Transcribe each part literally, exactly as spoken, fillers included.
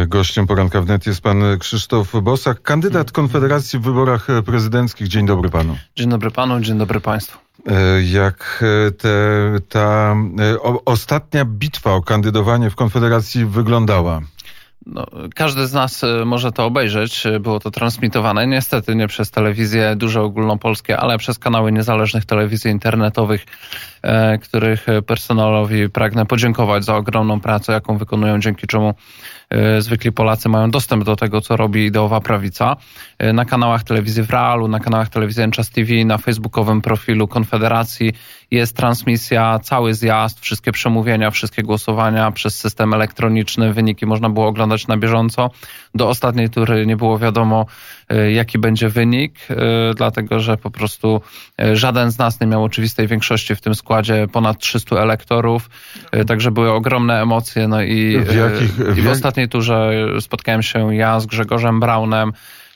Gościem Poranka Wnet jest pan Krzysztof Bosak, kandydat Konfederacji w wyborach prezydenckich. Dzień dobry panu. Dzień dobry panu, dzień dobry państwu. Jak te, ta o, ostatnia bitwa o kandydowanie w Konfederacji wyglądała? No, każdy z nas może to obejrzeć. Było to transmitowane niestety nie przez telewizje duże ogólnopolskie, ale przez kanały niezależnych telewizji internetowych, e, których personelowi pragnę podziękować za ogromną pracę, jaką wykonują, dzięki czemu e, zwykli Polacy mają dostęp do tego, co robi ideowa prawica. E, na kanałach telewizji w Realu, na kanałach telewizji Enczas T V, na facebookowym profilu Konfederacji jest transmisja, cały zjazd, wszystkie przemówienia, wszystkie głosowania przez system elektroniczny. Wyniki można było oglądać na bieżąco. Do ostatniej tury nie było wiadomo, jaki będzie wynik, dlatego że po prostu żaden z nas nie miał oczywistej większości w tym składzie, ponad trzystu elektorów, także były ogromne emocje. No i w, jakich, w, i w ostatniej turze spotkałem się ja z Grzegorzem Braunem.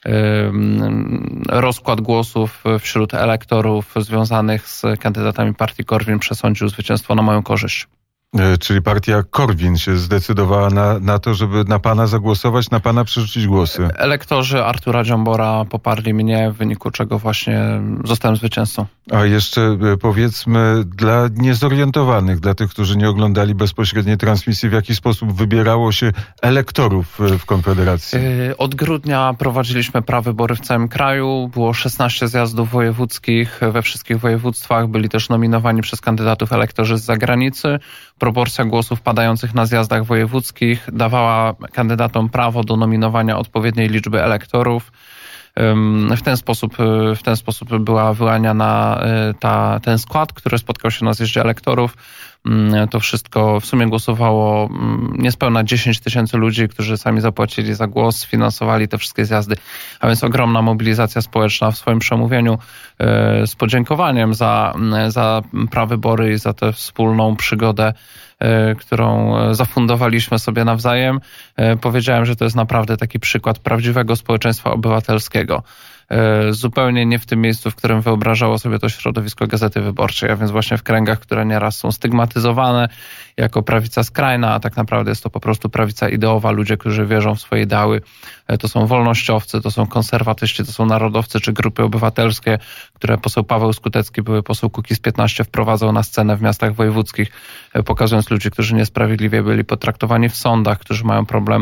Rozkład głosów wśród elektorów związanych z kandydatami partii Korwin przesądził zwycięstwo na moją korzyść. Czyli partia Korwin się zdecydowała na, na to, żeby na pana zagłosować, na pana przerzucić głosy. Elektorzy Artura Dziambora poparli mnie, w wyniku czego właśnie zostałem zwycięzcą. A jeszcze powiedzmy dla niezorientowanych, dla tych, którzy nie oglądali bezpośredniej transmisji, w jaki sposób wybierało się elektorów w Konfederacji? Od grudnia prowadziliśmy prawybory w całym kraju. Było szesnaście zjazdów wojewódzkich we wszystkich województwach. Byli też nominowani przez kandydatów elektorzy z zagranicy. Proporcja głosów padających na zjazdach wojewódzkich dawała kandydatom prawo do nominowania odpowiedniej liczby elektorów. W ten sposób, w ten sposób była wyłaniana ta, ten skład, który spotkał się na zjeździe elektorów. To wszystko w sumie głosowało niespełna dziesięć tysięcy ludzi, którzy sami zapłacili za głos, sfinansowali te wszystkie zjazdy. A więc ogromna mobilizacja społeczna. W swoim przemówieniu z podziękowaniem za, za prawybory i za tę wspólną przygodę, którą zafundowaliśmy sobie nawzajem, powiedziałem, że to jest naprawdę taki przykład prawdziwego społeczeństwa obywatelskiego. Zupełnie nie w tym miejscu, w którym wyobrażało sobie to środowisko Gazety Wyborczej, a więc właśnie w kręgach, które nieraz są stygmatyzowane jako prawica skrajna, a tak naprawdę jest to po prostu prawica ideowa, ludzie, którzy wierzą w swoje ideały. To są wolnościowcy, to są konserwatyści, to są narodowcy czy grupy obywatelskie, które poseł Paweł Skutecki, były poseł Kukiz piętnaście, wprowadzał na scenę w miastach wojewódzkich, pokazując ludzi, którzy niesprawiedliwie byli potraktowani w sądach, którzy mają problem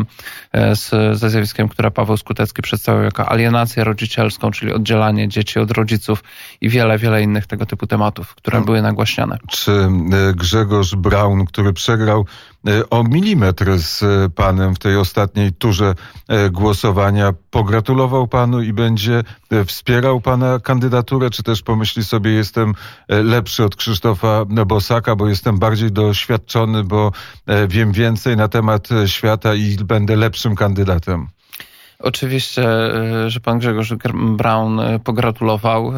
z, ze zjawiskiem, które Paweł Skutecki przedstawiał jako alienację rodzicielską, czyli oddzielanie dzieci od rodziców i wiele, wiele innych tego typu tematów, które były nagłaśniane. Czy Grzegorz Braun, który przegrał o milimetr z panem w tej ostatniej turze głosowania, pogratulował panu i będzie wspierał pana kandydaturę, czy też pomyśli sobie, jestem lepszy od Krzysztofa Bosaka, bo jestem bardziej doświadczony, bo wiem więcej na temat świata i będę lepszym kandydatem? Oczywiście, że pan Grzegorz Braun pogratulował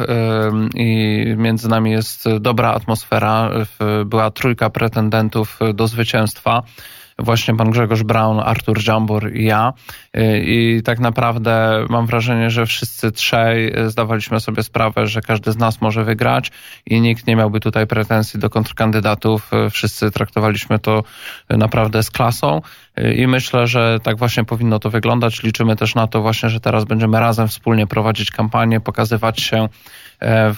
i między nami jest dobra atmosfera. Była trójka pretendentów do zwycięstwa. Właśnie pan Grzegorz Braun, Artur Dziambor i ja. I tak naprawdę mam wrażenie, że wszyscy trzej zdawaliśmy sobie sprawę, że każdy z nas może wygrać i nikt nie miałby tutaj pretensji do kontrkandydatów. Wszyscy traktowaliśmy to naprawdę z klasą i myślę, że tak właśnie powinno to wyglądać. Liczymy też na to właśnie, że teraz będziemy razem wspólnie prowadzić kampanię, pokazywać się w,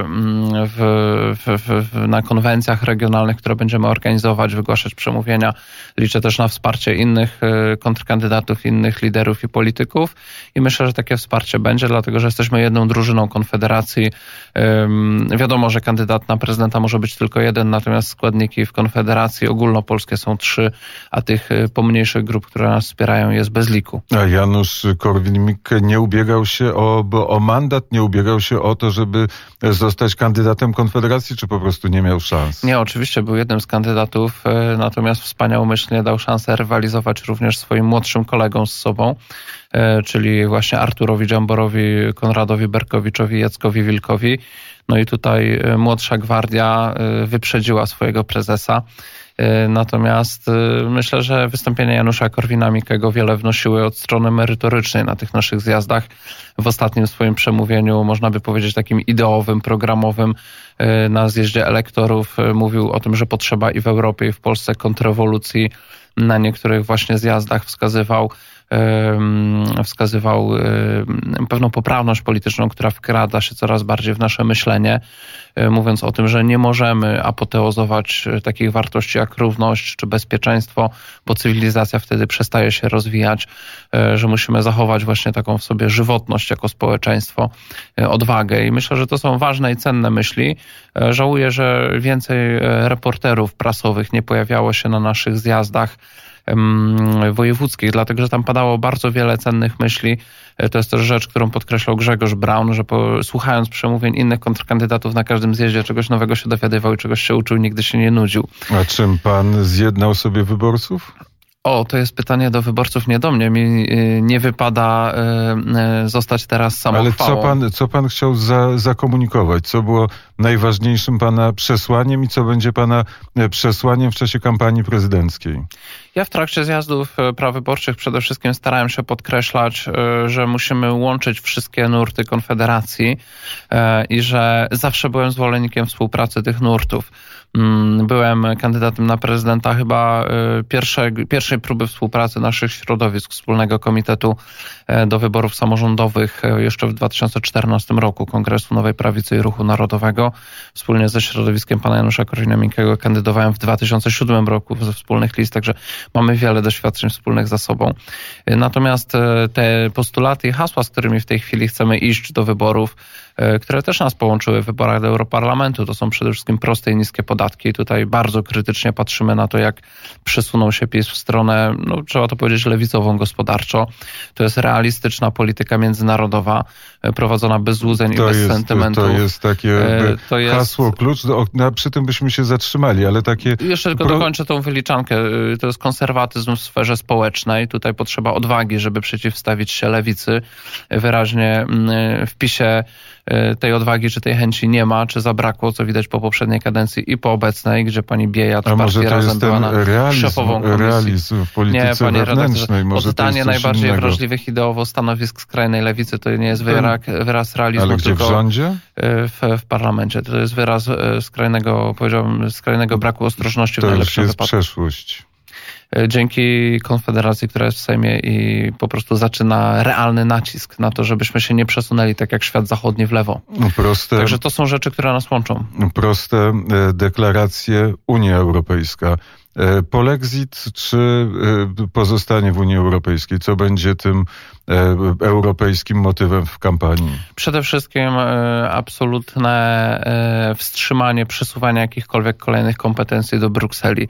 w, w, w, na konwencjach regionalnych, które będziemy organizować, wygłaszać przemówienia. Liczę też na wsparcie innych kontrkandydatów, innych liderów i polityków i myślę, że takie wsparcie będzie, dlatego że jesteśmy jedną drużyną Konfederacji. Wiadomo, że kandydat na prezydenta może być tylko jeden, natomiast składniki w Konfederacji ogólnopolskie są trzy, a tych pomniejszych grup, które nas wspierają, jest bez liku. A Janusz Korwin-Mikke nie ubiegał się o, o mandat, nie ubiegał się o to, żeby zostać kandydatem Konfederacji, czy po prostu nie miał szans? Nie, oczywiście był jednym z kandydatów, natomiast wspaniałomyślnie dał szansę rywalizować również swoim młodszym kolegom z sobą, czyli właśnie Arturowi Dziamborowi, Konradowi Berkowiczowi, Jackowi Wilkowi. No i tutaj młodsza gwardia wyprzedziła swojego prezesa. Natomiast myślę, że wystąpienia Janusza Korwina-Mikkego wiele wnosiły od strony merytorycznej na tych naszych zjazdach. W ostatnim swoim przemówieniu, można by powiedzieć takim ideowym, programowym, na zjeździe elektorów mówił o tym, że potrzeba i w Europie, i w Polsce kontrrewolucji. Na niektórych właśnie zjazdach wskazywał wskazywał pewną poprawność polityczną, która wkrada się coraz bardziej w nasze myślenie, mówiąc o tym, że nie możemy apoteozować takich wartości jak równość czy bezpieczeństwo, bo cywilizacja wtedy przestaje się rozwijać, że musimy zachować właśnie taką w sobie żywotność jako społeczeństwo, odwagę. I myślę, że to są ważne i cenne myśli. Żałuję, że więcej reporterów prasowych nie pojawiało się na naszych zjazdach wojewódzkich, dlatego że tam padało bardzo wiele cennych myśli. To jest też rzecz, którą podkreślał Grzegorz Braun, że po, słuchając przemówień innych kontrkandydatów na każdym zjeździe czegoś nowego się dowiadywał i czegoś się uczył, nigdy się nie nudził. A czym pan zjednał sobie wyborców? O, to jest pytanie do wyborców, nie do mnie. Mi nie wypada zostać teraz samochwałą. Ale co pan, co pan chciał za, zakomunikować? Co było najważniejszym pana przesłaniem i co będzie pana przesłaniem w czasie kampanii prezydenckiej? Ja w trakcie zjazdów prawyborczych przede wszystkim starałem się podkreślać, że musimy łączyć wszystkie nurty Konfederacji i że zawsze byłem zwolennikiem współpracy tych nurtów. Byłem kandydatem na prezydenta chyba pierwsze, pierwszej próby współpracy naszych środowisk wspólnego komitetu do wyborów samorządowych jeszcze w dwa tysiące czternastym roku Kongresu Nowej Prawicy i Ruchu Narodowego. Wspólnie ze środowiskiem pana Janusza Korwin-Mikkego kandydowałem w dwa tysiące siódmym roku ze wspólnych list, także mamy wiele doświadczeń wspólnych za sobą. Natomiast te postulaty i hasła, z którymi w tej chwili chcemy iść do wyborów, które też nas połączyły w wyborach do Europarlamentu, to są przede wszystkim proste i niskie podatki. Tutaj bardzo krytycznie patrzymy na to, jak przesunął się PiS w stronę, no, trzeba to powiedzieć, lewicową gospodarczo. To jest realistyczna polityka międzynarodowa, prowadzona bez złudzeń to i bez jest, sentymentów. To jest takie to jest... hasło, klucz, do, no, przy tym byśmy się zatrzymali, ale takie... Jeszcze tylko Pro... dokończę tą wyliczankę. To jest konserwatyzm w sferze społecznej. Tutaj potrzeba odwagi, żeby przeciwstawić się lewicy. Wyraźnie w PiSie tej odwagi czy tej chęci nie ma, czy zabrakło, co widać po poprzedniej kadencji i po obecnej, gdzie pani Biejat partii Razem była na realizm, szefową komisji. Realizm w polityce nie, wewnętrznej. Może oddanie najbardziej innego. wrażliwych ideowo stanowisk skrajnej lewicy to nie jest wyraz, wyraz realizmu, ale gdzie, tylko w rządzie? W, w parlamencie. To jest wyraz skrajnego, powiedziałbym, skrajnego braku ostrożności to w najlepszym jest wypadku. przeszłość. Dzięki Konfederacji, która jest w Sejmie i po prostu zaczyna realny nacisk na to, żebyśmy się nie przesunęli tak jak świat zachodni w lewo. Proste, Także to są rzeczy, które nas łączą. Proste deklaracje Unia Europejska. Polexit czy pozostanie w Unii Europejskiej? Co będzie tym europejskim motywem w kampanii? Przede wszystkim absolutne wstrzymanie przesuwania jakichkolwiek kolejnych kompetencji do Brukseli.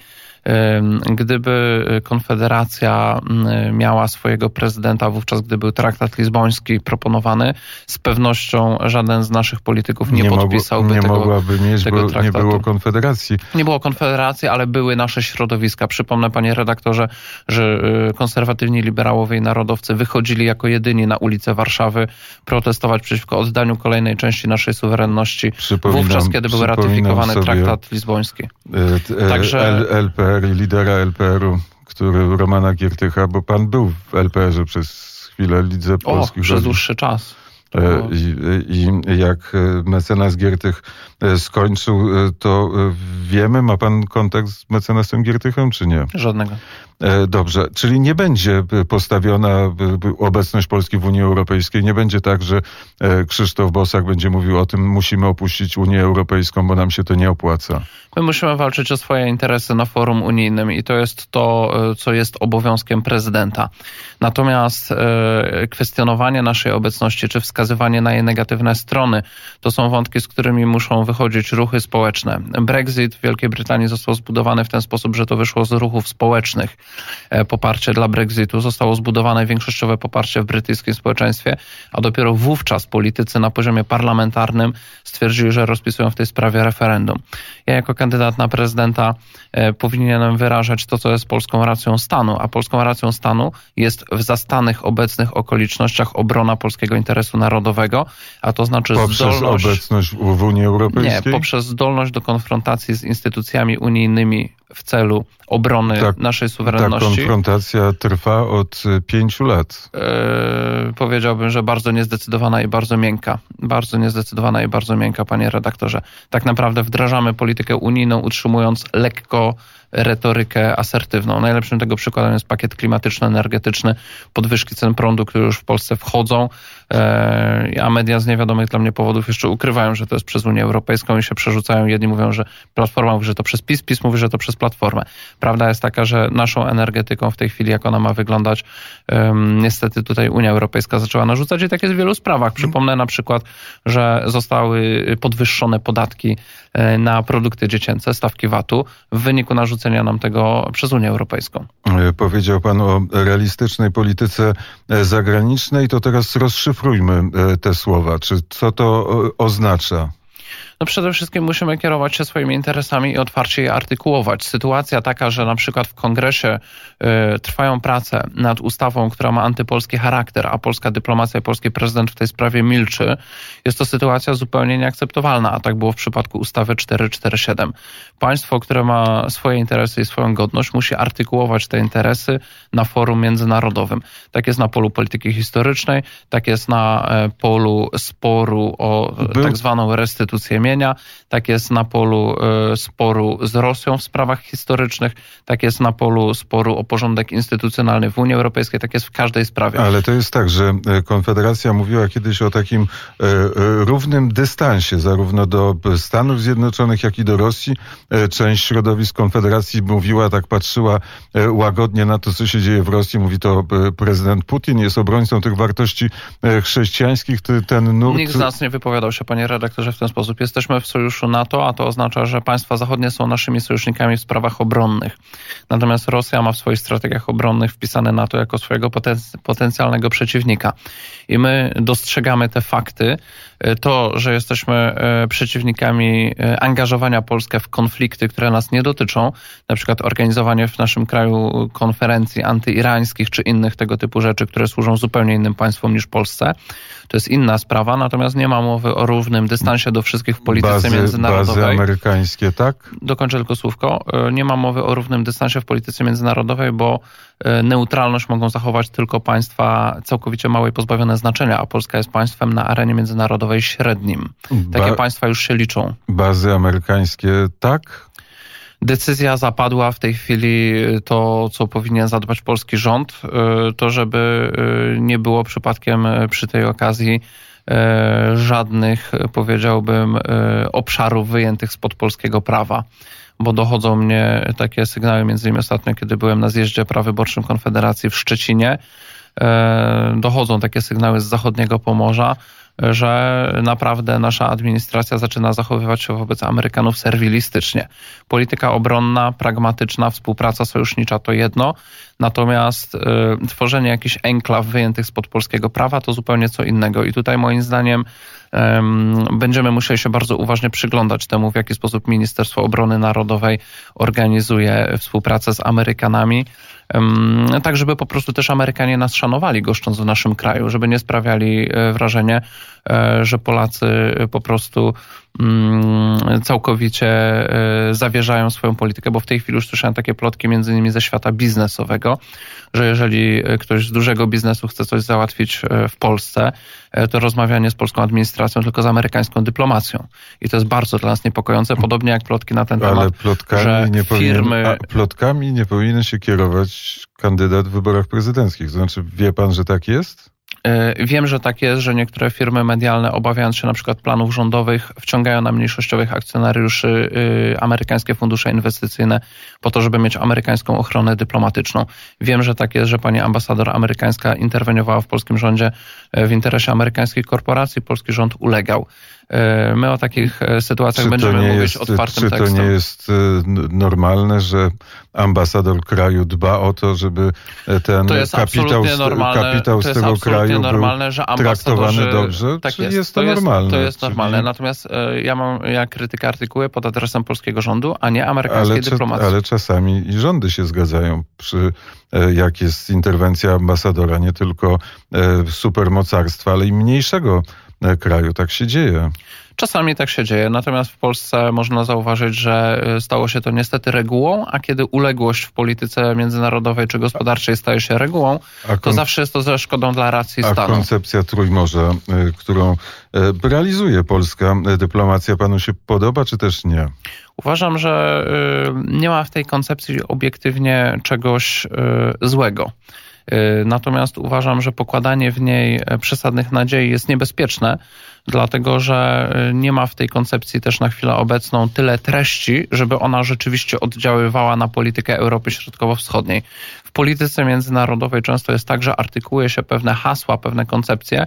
Gdyby Konfederacja miała swojego prezydenta wówczas, gdy był traktat lizboński proponowany, z pewnością żaden z naszych polityków nie, nie podpisałby mogło, nie tego, mogłaby mieć, tego bo traktatu. Nie było Konfederacji. Nie było Konfederacji, ale były nasze środowiska. Przypomnę, panie redaktorze, że konserwatywni liberałowie i narodowcy wychodzili jako jedyni na ulice Warszawy protestować przeciwko oddaniu kolejnej części naszej suwerenności wówczas, kiedy był ratyfikowany traktat lizboński. Także L P R i lidera L P R u, który Romana Giertycha, bo pan był w L P er ze przez chwilę, Lidze Polskich. O, przez dłuższy czas. I, I jak mecenas Giertych skończył, to wiemy, ma pan kontakt z mecenasem Giertychem, czy nie? Żadnego. Dobrze, czyli nie będzie postawiona obecność Polski w Unii Europejskiej, nie będzie tak, że Krzysztof Bosak będzie mówił o tym, musimy opuścić Unię Europejską, bo nam się to nie opłaca. My musimy walczyć o swoje interesy na forum unijnym i to jest to, co jest obowiązkiem prezydenta. Natomiast kwestionowanie naszej obecności, czy wskazywanie na jej negatywne strony, to są wątki, z którymi muszą wychodzić ruchy społeczne. Brexit w Wielkiej Brytanii został zbudowany w ten sposób, że to wyszło z ruchów społecznych. Poparcie dla Brexitu zostało zbudowane większościowe poparcie w brytyjskim społeczeństwie, a dopiero wówczas politycy na poziomie parlamentarnym stwierdzili, że rozpisują w tej sprawie referendum. Ja jako kandydat na prezydenta powinienem wyrażać to, co jest polską racją stanu, a polską racją stanu jest w zastanych obecnych okolicznościach obrona polskiego interesu narodowego, a to znaczy poprzez zdolność... obecność w Unii Europejskiej? Nie, poprzez zdolność do konfrontacji z instytucjami unijnymi w celu obrony tak, naszej suwerenności. Ta konfrontacja trwa od pięciu lat. Yy, powiedziałbym, że bardzo niezdecydowana i bardzo miękka. Bardzo niezdecydowana i bardzo miękka, panie redaktorze. Tak naprawdę wdrażamy politykę unijną, utrzymując lekko retorykę asertywną. Najlepszym tego przykładem jest pakiet klimatyczno-energetyczny, podwyżki cen prądu, które już w Polsce wchodzą, a media z niewiadomych dla mnie powodów jeszcze ukrywają, że to jest przez Unię Europejską i się przerzucają. Jedni mówią, że Platforma mówi, że to przez PiS, PiS mówi, że to przez Platformę. Prawda jest taka, że naszą energetyką w tej chwili, jak ona ma wyglądać, um, niestety tutaj Unia Europejska zaczęła narzucać i tak jest w wielu sprawach. Przypomnę na przykład, że zostały podwyższone podatki na produkty dziecięce, stawki vatu, w wyniku narzucenia nam tego przez Unię Europejską. Powiedział pan o realistycznej polityce zagranicznej, to teraz rozszyfrujmy te słowa. Czy co to oznacza? No przede wszystkim musimy kierować się swoimi interesami i otwarcie je artykułować. Sytuacja taka, że na przykład w Kongresie y, trwają prace nad ustawą, która ma antypolski charakter, a polska dyplomacja i polski prezydent w tej sprawie milczy, jest to sytuacja zupełnie nieakceptowalna, a tak było w przypadku ustawy czterysta czterdzieści siedem. Państwo, które ma swoje interesy i swoją godność, musi artykułować te interesy na forum międzynarodowym. Tak jest na polu polityki historycznej, tak jest na e, polu sporu o Był... tak zwaną restytucję mienia, tak jest na polu e, sporu z Rosją w sprawach historycznych, tak jest na polu sporu o porządek instytucjonalny w Unii Europejskiej, tak jest w każdej sprawie. Ale to jest tak, że Konfederacja mówiła kiedyś o takim e, e, równym dystansie, zarówno do Stanów Zjednoczonych, jak i do Rosji. E, część środowisk Konfederacji mówiła, tak patrzyła e, łagodnie na to, co się dzieje w Rosji. Mówi to e, prezydent Putin, jest obrońcą tych wartości e, chrześcijańskich. Ty, ten nurt... Nikt z nas nie wypowiadał się, panie redaktorze, w ten sposób. Jesteśmy w sojuszu NATO, a to oznacza, że państwa zachodnie są naszymi sojusznikami w sprawach obronnych. Natomiast Rosja ma w swoich strategiach obronnych wpisane NATO jako swojego poten- potencjalnego przeciwnika. I my dostrzegamy te fakty. To, że jesteśmy przeciwnikami angażowania Polski w konflikty, które nas nie dotyczą, na przykład organizowanie w naszym kraju konferencji antyirańskich czy innych tego typu rzeczy, które służą zupełnie innym państwom niż Polsce, to jest inna sprawa, natomiast nie ma mowy o równym dystansie do wszystkich w polityce bazy, międzynarodowej. Bazy amerykańskie, tak? Dokończę tylko słówko. Nie ma mowy o równym dystansie w polityce międzynarodowej, bo neutralność mogą zachować tylko państwa całkowicie małe i pozbawione znaczenia, a Polska jest państwem na arenie międzynarodowej średnim. Takie ba- państwa już się liczą. Bazy amerykańskie, tak? Decyzja zapadła w tej chwili, to co powinien zadbać polski rząd, to żeby nie było przypadkiem przy tej okazji żadnych, powiedziałbym, obszarów wyjętych spod polskiego prawa. Bo dochodzą mnie takie sygnały, między innymi ostatnio, kiedy byłem na zjeździe prawyborczym Konfederacji w Szczecinie, dochodzą takie sygnały z zachodniego Pomorza, że naprawdę nasza administracja zaczyna zachowywać się wobec Amerykanów serwilistycznie. Polityka obronna, pragmatyczna, współpraca sojusznicza to jedno, natomiast y, tworzenie jakichś enklaw wyjętych spod polskiego prawa to zupełnie co innego. I tutaj moim zdaniem y, będziemy musieli się bardzo uważnie przyglądać temu, w jaki sposób Ministerstwo Obrony Narodowej organizuje współpracę z Amerykanami, y, tak żeby po prostu też Amerykanie nas szanowali, goszcząc w naszym kraju, żeby nie sprawiali y, wrażenia, że Polacy po prostu całkowicie zawierzają swoją politykę, bo w tej chwili już słyszałem takie plotki między innymi ze świata biznesowego, że jeżeli ktoś z dużego biznesu chce coś załatwić w Polsce, to rozmawianie z polską administracją, tylko z amerykańską dyplomacją. I to jest bardzo dla nas niepokojące, podobnie jak plotki na ten Ale temat, plotkami że nie powinien, firmy... a plotkami nie powinien się kierować kandydat w wyborach prezydenckich. To znaczy, wie pan, że tak jest? Wiem, że tak jest, że niektóre firmy medialne, obawiając się na przykład planów rządowych, wciągają na mniejszościowych akcjonariuszy amerykańskie fundusze inwestycyjne po to, żeby mieć amerykańską ochronę dyplomatyczną. Wiem, że tak jest, że pani ambasador amerykańska interweniowała w polskim rządzie w interesie amerykańskich korporacji. Polski rząd ulegał. My o takich sytuacjach czy będziemy mówić jest, otwartym czy tekstem. Czy to nie jest normalne, że ambasador kraju dba o to, żeby ten to jest kapitał, normalne, kapitał z to jest tego kraju normalne, był że traktowany dobrze? Tak czy jest, jest to, to jest, normalne? To jest Czyli... normalne. Natomiast e, ja mam ja krytykę artykuły pod adresem polskiego rządu, a nie amerykańskiej ale, dyplomacji. Ale czasami i rządy się zgadzają przy e, jak jest interwencja ambasadora, nie tylko e, supermocarstwa, ale i mniejszego kraju. Tak się dzieje. Czasami tak się dzieje, natomiast w Polsce można zauważyć, że stało się to niestety regułą, a kiedy uległość w polityce międzynarodowej czy gospodarczej staje się regułą, kon... to zawsze jest to ze szkodą dla racji a stanu. A koncepcja Trójmorza, którą realizuje polska dyplomacja, panu się podoba, czy też nie? Uważam, że nie ma w tej koncepcji obiektywnie czegoś złego. Natomiast uważam, że pokładanie w niej przesadnych nadziei jest niebezpieczne, dlatego że nie ma w tej koncepcji też na chwilę obecną tyle treści, żeby ona rzeczywiście oddziaływała na politykę Europy Środkowo-Wschodniej. W polityce międzynarodowej często jest tak, że artykułuje się pewne hasła, pewne koncepcje,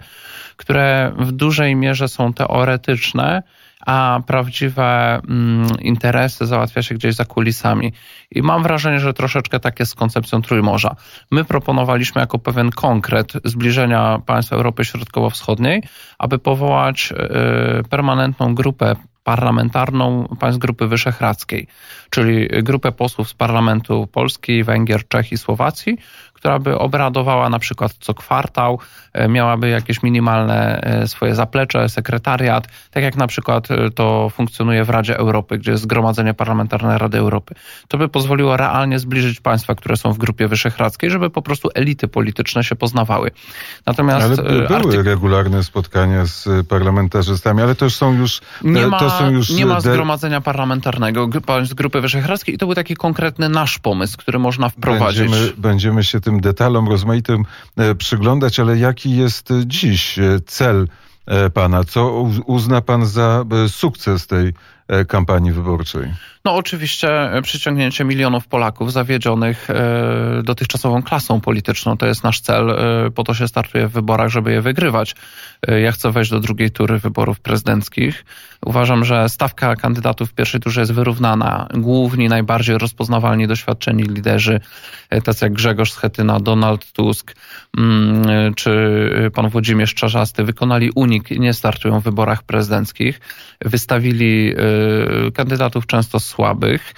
które w dużej mierze są teoretyczne, a prawdziwe mm, interesy załatwia się gdzieś za kulisami. I mam wrażenie, że troszeczkę tak jest z koncepcją Trójmorza. My proponowaliśmy jako pewien konkret zbliżenia państw Europy Środkowo-Wschodniej, aby powołać y, permanentną grupę parlamentarną państw Grupy Wyszehradzkiej, czyli grupę posłów z parlamentu Polski, Węgier, Czech i Słowacji, która by obradowała na przykład co kwartał, miałaby jakieś minimalne swoje zaplecze, sekretariat, tak jak na przykład to funkcjonuje w Radzie Europy, gdzie jest Zgromadzenie Parlamentarne Rady Europy. To by pozwoliło realnie zbliżyć państwa, które są w Grupie Wyszehradzkiej, żeby po prostu elity polityczne się poznawały. Natomiast ale były artyk... regularne spotkania z parlamentarzystami, ale to już są już... Nie ma, to są już nie ma de... Zgromadzenia Parlamentarnego z Grupy Wyszehradzkiej i to był taki konkretny nasz pomysł, który można wprowadzić. Będziemy, będziemy się tym detalom rozmaitym przyglądać, ale jaki jest dziś cel pana? Co uzna pan za sukces tej kampanii wyborczej? No oczywiście przyciągnięcie milionów Polaków zawiedzionych e, dotychczasową klasą polityczną. To jest nasz cel. E, po to się startuje w wyborach, żeby je wygrywać. E, ja chcę wejść do drugiej tury wyborów prezydenckich. Uważam, że stawka kandydatów w pierwszej turze jest wyrównana. Główni, najbardziej rozpoznawalni, doświadczeni liderzy, e, tacy jak Grzegorz Schetyna, Donald Tusk mm, czy pan Włodzimierz Czarzasty wykonali unik i nie startują w wyborach prezydenckich. Wystawili e, kandydatów często słabych.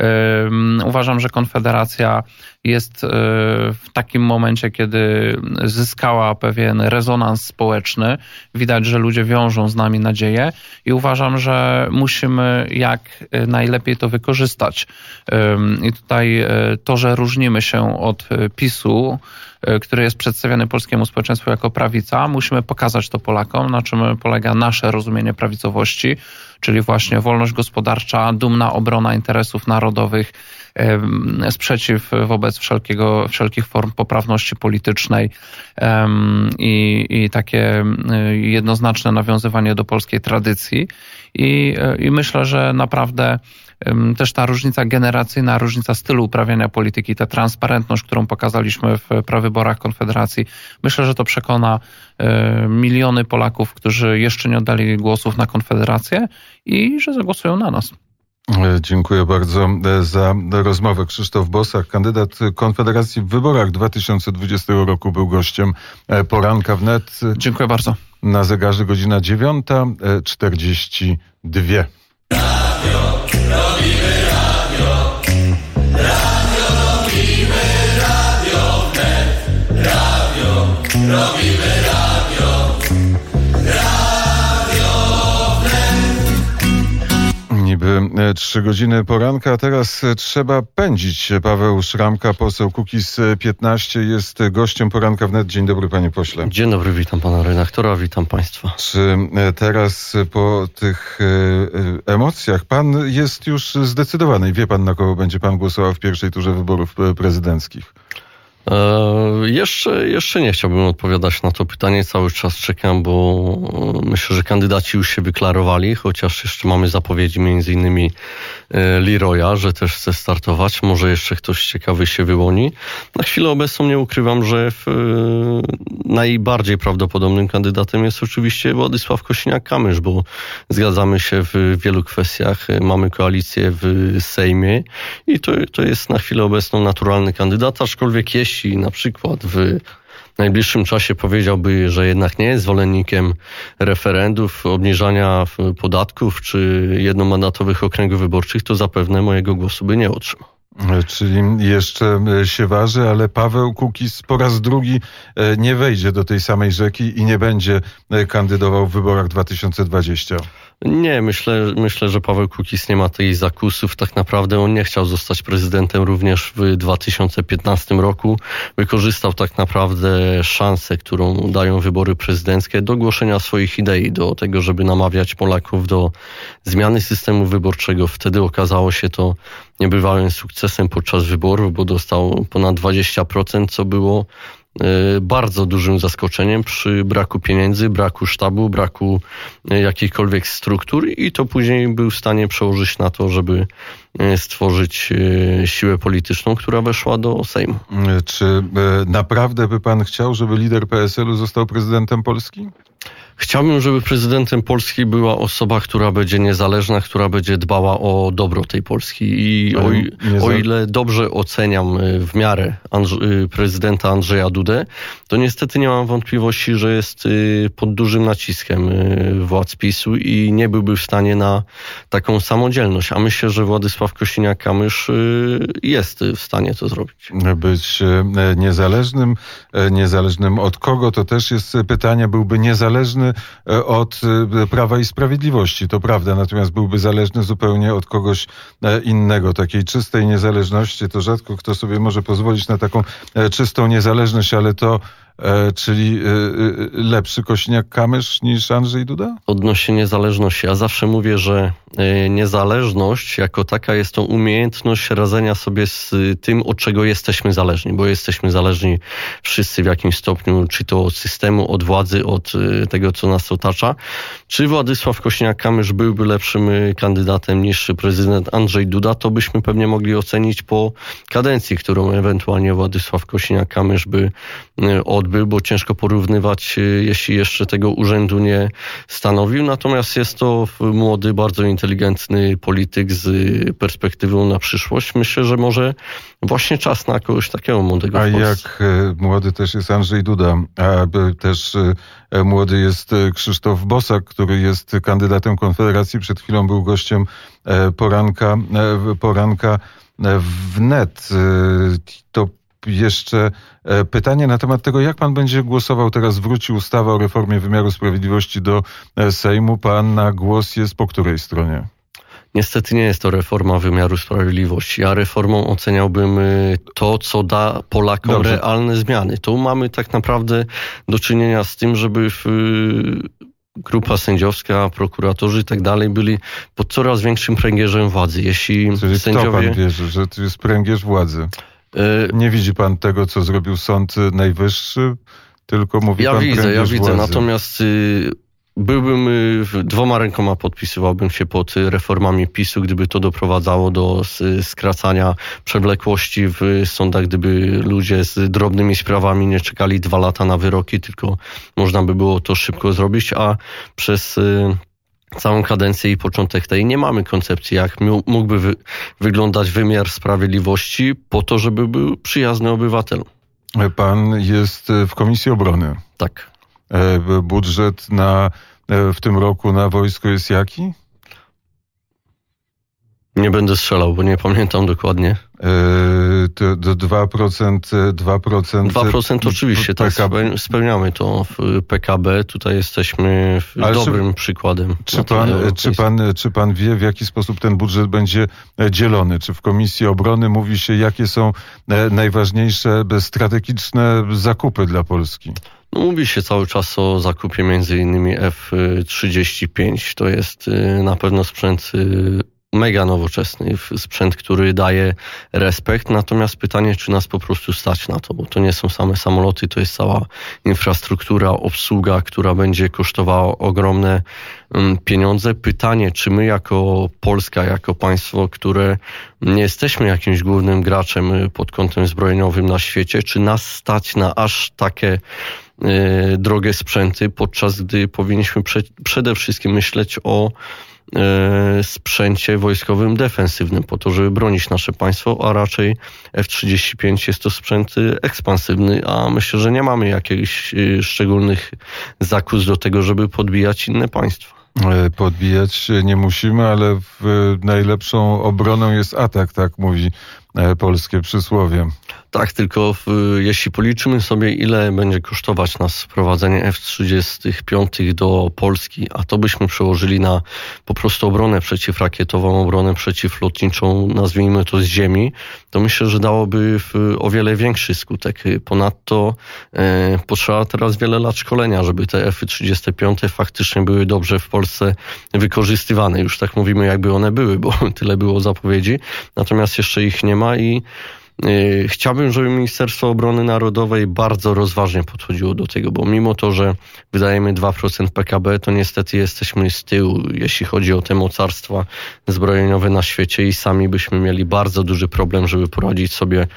Uważam, że Konfederacja jest w takim momencie, kiedy zyskała pewien rezonans społeczny. Widać, że ludzie wiążą z nami nadzieję i uważam, że musimy jak najlepiej to wykorzystać. I tutaj to, że różnimy się od PiSu, który jest przedstawiany polskiemu społeczeństwu jako prawica, musimy pokazać to Polakom, na czym polega nasze rozumienie prawicowości, czyli właśnie wolność gospodarcza, dumna obrona interesów narodowych, sprzeciw wobec wszelkiego, wszelkich form poprawności politycznej i, i takie jednoznaczne nawiązywanie do polskiej tradycji. I, i myślę, że naprawdę też ta różnica generacyjna, różnica stylu uprawiania polityki, ta transparentność, którą pokazaliśmy w prawyborach Konfederacji, myślę, że to przekona miliony Polaków, którzy jeszcze nie oddali głosów na Konfederację i że zagłosują na nas. Dziękuję bardzo za rozmowę. Krzysztof Bosak, kandydat Konfederacji w wyborach dwa tysiące dwudziestego roku, był gościem Poranka Wnet. Dziękuję bardzo. Na zegarze godzina dziewiąta czterdzieści dwa. Radio, robimy radio. Radio robimy, radio wnet. Radio, robimy radio. Radio wnet. Niby trzy godziny poranka, a teraz trzeba pędzić. Paweł Szramka, poseł Kukiz piętnaście, jest gościem Poranka Wnet. Dzień dobry, panie pośle. Dzień dobry, witam pana redaktora, witam państwa. Czy teraz po tych emocjach pan jest już zdecydowany i wie pan, na kogo będzie pan głosował w pierwszej turze wyborów prezydenckich? E, jeszcze, jeszcze nie chciałbym odpowiadać na to pytanie, cały czas czekam, bo myślę, że kandydaci już się wyklarowali, chociaż jeszcze mamy zapowiedzi między innymi Leroya, że też chce startować, może jeszcze ktoś ciekawy się wyłoni. Na chwilę obecną nie ukrywam, że w, najbardziej prawdopodobnym kandydatem jest oczywiście Władysław Kosiniak-Kamysz, bo zgadzamy się w wielu kwestiach, mamy koalicję w Sejmie i to, to jest na chwilę obecną naturalny kandydat, aczkolwiek jeśli Jeśli na przykład w najbliższym czasie powiedziałby, że jednak nie jest zwolennikiem referendów, obniżania podatków czy jednomandatowych okręgów wyborczych, to zapewne mojego głosu by nie otrzymał. Czyli jeszcze się waży, ale Paweł Kukiz po raz drugi nie wejdzie do tej samej rzeki i nie będzie kandydował w wyborach dwa tysiące dwudziestych. Nie, myślę, myślę, że Paweł Kukiz nie ma tych zakusów. Tak naprawdę on nie chciał zostać prezydentem również w dwa tysiące piętnastym roku. Wykorzystał tak naprawdę szansę, którą dają wybory prezydenckie do głoszenia swoich idei, do tego, żeby namawiać Polaków do zmiany systemu wyborczego. Wtedy okazało się to niebywałym sukcesem podczas wyborów, bo dostał ponad dwadzieścia procent, co było bardzo dużym zaskoczeniem przy braku pieniędzy, braku sztabu, braku jakichkolwiek struktur i to później był w stanie przełożyć na to, żeby stworzyć siłę polityczną, która weszła do Sejmu. Czy naprawdę by pan chciał, żeby lider P S L-u został prezydentem Polski? Chciałbym, żeby prezydentem Polski była osoba, która będzie niezależna, która będzie dbała o dobro tej Polski. I o, o ile dobrze oceniam w miarę Andrze- prezydenta Andrzeja Dudę, to niestety nie mam wątpliwości, że jest pod dużym naciskiem władz PiSu i nie byłby w stanie na taką samodzielność. A myślę, że Władysław Kosiniak-Kamysz jest w stanie to zrobić. Być niezależnym, niezależnym od kogo? To też jest pytanie. Byłby niezależny od Prawa i Sprawiedliwości, to prawda, natomiast byłby zależny zupełnie od kogoś innego. Takiej czystej niezależności to rzadko kto sobie może pozwolić na taką czystą niezależność, ale to czyli lepszy Kosiniak-Kamysz niż Andrzej Duda? Odnośnie niezależności. Ja zawsze mówię, że niezależność jako taka jest to umiejętność radzenia sobie z tym, od czego jesteśmy zależni, bo jesteśmy zależni wszyscy w jakimś stopniu, czy to od systemu, od władzy, od tego, co nas otacza. Czy Władysław Kosiniak-Kamysz byłby lepszym kandydatem niż prezydent Andrzej Duda, to byśmy pewnie mogli ocenić po kadencji, którą ewentualnie Władysław Kosiniak-Kamysz by odbył, bo ciężko porównywać, jeśli jeszcze tego urzędu nie stanowił. Natomiast jest to młody, bardzo inteligentny polityk z perspektywą na przyszłość. Myślę, że może właśnie czas na kogoś takiego młodego. A jak młody też jest Andrzej Duda, a też młody jest Krzysztof Bosak, który jest kandydatem Konfederacji. Przed chwilą był gościem poranka, poranka wnet. To jeszcze pytanie na temat tego, jak pan będzie głosował. Teraz wróci ustawa o reformie wymiaru sprawiedliwości do Sejmu. Pan na głos jest po której stronie? Niestety nie jest to reforma wymiaru sprawiedliwości. Ja reformą oceniałbym to, co da Polakom Dobrze. realne zmiany. Tu mamy tak naprawdę do czynienia z tym, żeby w grupa sędziowska, prokuratorzy i tak dalej byli pod coraz większym pręgierzem władzy. Jeśli Czyli sędziowie... kto pan wierzy, że to jest pręgierz władzy? Nie widzi pan tego, co zrobił Sąd Najwyższy, tylko mówi ja pan widzę, pręgierz Ja widzę, władzy. Natomiast y, byłbym, y, dwoma rękoma podpisywałbym się pod reformami PiSu, gdyby to doprowadzało do s, skracania przewlekłości w sądach, gdyby ludzie z drobnymi sprawami nie czekali dwa lata na wyroki, tylko można by było to szybko zrobić, a przez... Y, całą kadencję i początek tej nie mamy koncepcji, jak mógłby wy, wyglądać wymiar sprawiedliwości po to, żeby był przyjazny obywatelom. Pan jest w Komisji Obrony. Tak. Budżet na, w tym roku na wojsko jest jaki? Nie będę strzelał, bo nie pamiętam dokładnie. To, to dwa procent, dwa procent... dwa procent oczywiście, P K B. tak, spełniamy to w P K B. Tutaj jesteśmy Ale dobrym czy, przykładem. Czy pan, czy, pan, czy pan wie, w jaki sposób ten budżet będzie dzielony? Czy w Komisji Obrony mówi się, jakie są najważniejsze strategiczne zakupy dla Polski? No, mówi się cały czas o zakupie między innymi F trzydzieści pięć. To jest na pewno sprzęt mega nowoczesny, sprzęt, który daje respekt. Natomiast pytanie, czy nas po prostu stać na to, bo to nie są same samoloty, to jest cała infrastruktura, obsługa, która będzie kosztowała ogromne pieniądze. Pytanie, czy my jako Polska, jako państwo, które nie jesteśmy jakimś głównym graczem pod kątem zbrojeniowym na świecie, czy nas stać na aż takie drogie sprzęty, podczas gdy powinniśmy prze, przede wszystkim myśleć o sprzęcie wojskowym defensywnym po to, żeby bronić nasze państwo, a raczej F trzydzieści pięć jest to sprzęt ekspansywny, a myślę, że nie mamy jakichś szczególnych zakus do tego, żeby podbijać inne państwa. Podbijać nie musimy, ale w najlepszą obroną jest atak, tak mówi polskie przysłowie. Tak, tylko w, jeśli policzymy sobie, ile będzie kosztować nas sprowadzenie F trzydzieści pięć do Polski, a to byśmy przełożyli na po prostu obronę przeciwrakietową, obronę przeciwlotniczą, nazwijmy to z ziemi, to myślę, że dałoby w, o wiele większy skutek. Ponadto e, potrzeba teraz wiele lat szkolenia, żeby te F trzydzieści pięć faktycznie były dobrze w Polsce wykorzystywane. Już tak mówimy, jakby one były, bo tyle było zapowiedzi, natomiast jeszcze ich nie ma i chciałbym, żeby Ministerstwo Obrony Narodowej bardzo rozważnie podchodziło do tego, bo mimo to, że wydajemy dwa procent P K B, to niestety jesteśmy z tyłu, jeśli chodzi o te mocarstwa zbrojeniowe na świecie i sami byśmy mieli bardzo duży problem, żeby poradzić sobie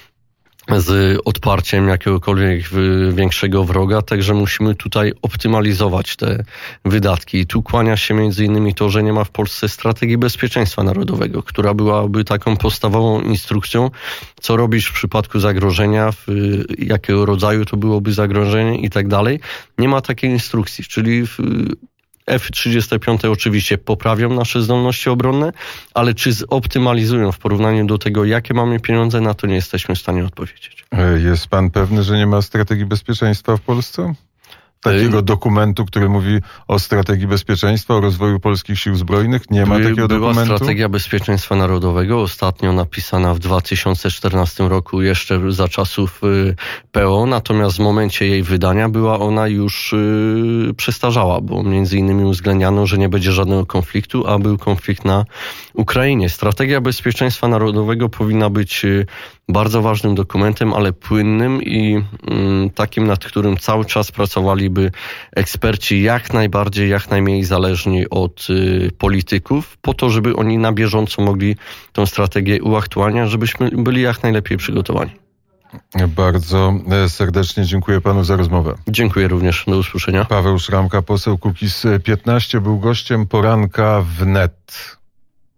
z odparciem jakiegokolwiek większego wroga, także musimy tutaj optymalizować te wydatki. I tu kłania się między innymi to, że nie ma w Polsce strategii bezpieczeństwa narodowego, która byłaby taką podstawową instrukcją, co robić w przypadku zagrożenia, w jakiego rodzaju to byłoby zagrożenie i tak dalej. Nie ma takiej instrukcji, czyli w F trzydzieści pięć oczywiście poprawią nasze zdolności obronne, ale czy zoptymalizują w porównaniu do tego, jakie mamy pieniądze, na to nie jesteśmy w stanie odpowiedzieć. Jest pan pewny, że nie ma strategii bezpieczeństwa w Polsce? Takiego dokumentu, który mówi o strategii bezpieczeństwa, o rozwoju polskich sił zbrojnych? Nie ma By, takiego była dokumentu? Strategia Bezpieczeństwa Narodowego, ostatnio napisana w dwa tysiące czternastym roku, jeszcze za czasów P O, natomiast w momencie jej wydania była ona już yy, przestarzała, bo między innymi uwzględniano, że nie będzie żadnego konfliktu, a był konflikt na Ukrainie. Strategia Bezpieczeństwa Narodowego powinna być yy, bardzo ważnym dokumentem, ale płynnym i mm, takim, nad którym cały czas pracowaliby eksperci jak najbardziej, jak najmniej zależni od y, polityków, po to, żeby oni na bieżąco mogli tę strategię uaktualniać, żebyśmy byli jak najlepiej przygotowani. Bardzo serdecznie dziękuję panu za rozmowę. Dziękuję również. Do usłyszenia. Paweł Szramka, poseł Kukiz piętnaście, był gościem poranka w net.